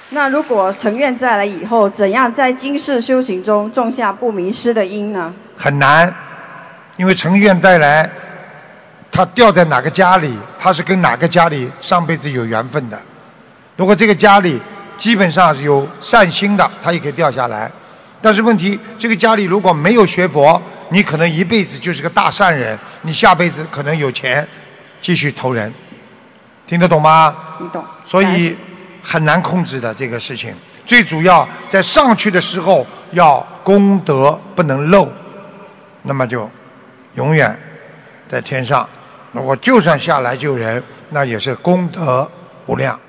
那如果成愿再来以后，怎样在今世修行中种下不迷失的因呢？ 很难，因为成愿带来，他掉在哪个家里，他是跟哪个家里上辈子有缘分的。如果这个家里基本上有善心的，他也可以掉下来。但是问题，这个家里如果没有学佛，你可能一辈子就是个大善人，你下辈子可能有钱继续投人，听得懂吗？ 你懂。 所以很难控制的这个事情，最主要在上去的时候要功德不能漏，那么就永远在天上。如果就算下来救人，那也是功德无量。